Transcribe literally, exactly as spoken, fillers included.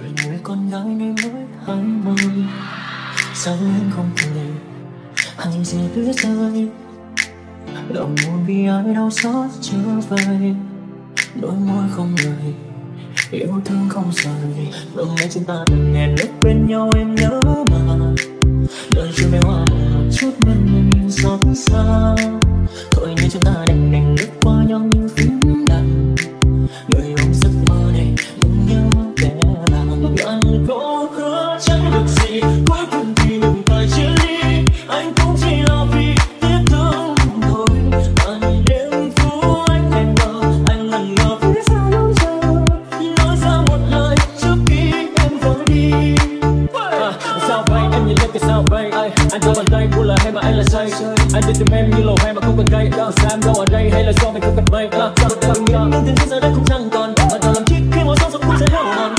rồi người con gái này mới hai mươi. Sao em không cười hay gì tuyết rơi, lòng buồn vì ai đau xót chưa vơi, đôi môi không lời, yêu thương không rời. Hôm nay chúng ta từng hẹn ước bên nhau em nhớ mà, đời chưa bé hoa một chút bên mình xót xa. Thôi như chúng ta đành đành lướt qua nhau như phím đàn, người ôm giấc mơ này nhưng nhớ bé bàng. Ngàn có hứa chẳng được gì, cuối cùng thì mình phải chia ly. Anh cũng chỉ là vì tiếc thương thôi. Ngày đêm phố anh thèm mơ, anh lần ngờ phía sau lưng chờ, nói ra một lời trước khi em vội đi. À, sao vậy em nhìn lên cái sao vậy? Anh đưa bàn tay buông lời hay mà anh là say? Anh đi tìm em như lầu hay mà không cần cây. Sao em đâu ở đây hay là do mình không cần bay? Sao được bao nhiêu nhưng tình giờ đây không